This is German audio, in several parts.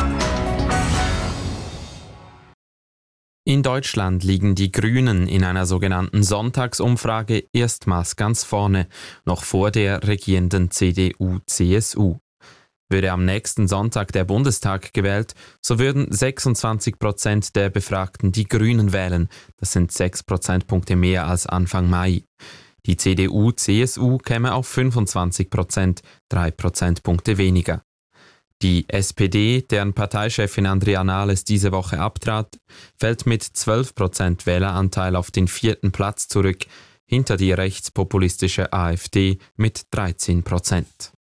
In Deutschland liegen die Grünen in einer sogenannten Sonntagsumfrage erstmals ganz vorne, noch vor der regierenden CDU-CSU. Würde am nächsten Sonntag der Bundestag gewählt, so würden 26% der Befragten die Grünen wählen. Das sind 6 Prozentpunkte mehr als Anfang Mai. Die CDU-CSU käme auf 25%, 3 Prozentpunkte weniger. Die SPD, deren Parteichefin Andrea Nahles diese Woche abtrat, fällt mit 12% Wähleranteil auf den 4. Platz zurück, hinter die rechtspopulistische AfD mit 13%.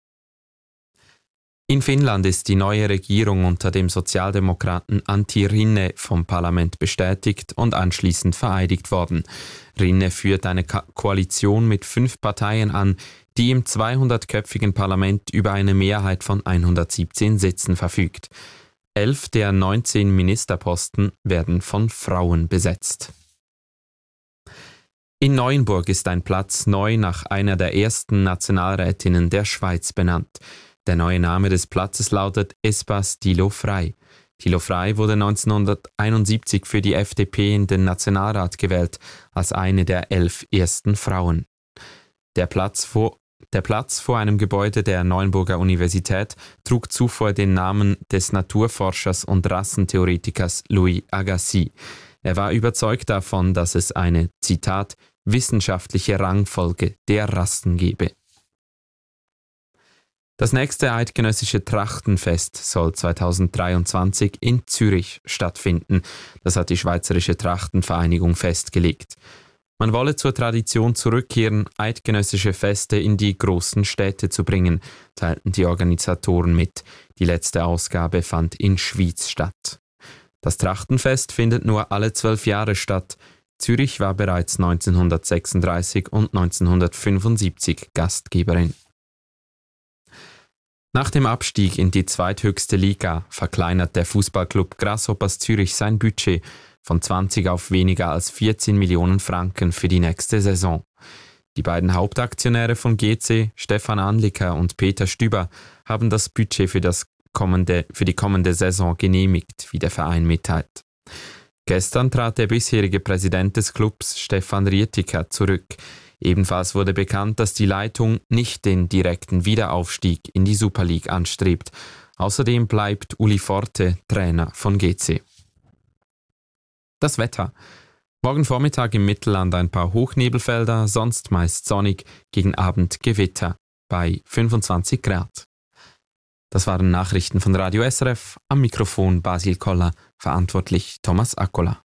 In Finnland ist die neue Regierung unter dem Sozialdemokraten Antti Rinne vom Parlament bestätigt und anschließend vereidigt worden. Rinne führt eine Koalition mit 5 Parteien an, die im 200-köpfigen Parlament über eine Mehrheit von 117 Sitzen verfügt. 11 der 19 Ministerposten werden von Frauen besetzt. In Neuenburg ist ein Platz neu nach einer der ersten Nationalrätinnen der Schweiz benannt. Der neue Name des Platzes lautet Espace Thilo Frey. Thilo Frey wurde 1971 für die FDP in den Nationalrat gewählt, als eine der 11 ersten Frauen. Der Platz vor einem Gebäude der Neuenburger Universität trug zuvor den Namen des Naturforschers und Rassentheoretikers Louis Agassiz. Er war überzeugt davon, dass es eine, Zitat, wissenschaftliche Rangfolge der Rassen gebe. Das nächste eidgenössische Trachtenfest soll 2023 in Zürich stattfinden. Das hat die Schweizerische Trachtenvereinigung festgelegt. Man wolle zur Tradition zurückkehren, eidgenössische Feste in die großen Städte zu bringen, teilten die Organisatoren mit. Die letzte Ausgabe fand in Schwyz statt. Das Trachtenfest findet nur alle 12 Jahre statt. Zürich war bereits 1936 und 1975 Gastgeberin. Nach dem Abstieg in die zweithöchste Liga verkleinert der Fußballclub Grasshoppers Zürich sein Budget von 20 auf weniger als 14 Millionen Franken für die nächste Saison. Die beiden Hauptaktionäre von GC, Stefan Anliker und Peter Stüber, haben das Budget für die kommende Saison genehmigt, wie der Verein mitteilt. Gestern trat der bisherige Präsident des Clubs, Stefan Rietiker, zurück. Ebenfalls wurde bekannt, dass die Leitung nicht den direkten Wiederaufstieg in die Super League anstrebt. Außerdem bleibt Uli Forte Trainer von GC. Das Wetter. Morgen Vormittag im Mittelland ein paar Hochnebelfelder, sonst meist sonnig, gegen Abend Gewitter bei 25 Grad. Das waren Nachrichten von Radio SRF, am Mikrofon Basil Koller, verantwortlich Thomas Akkola.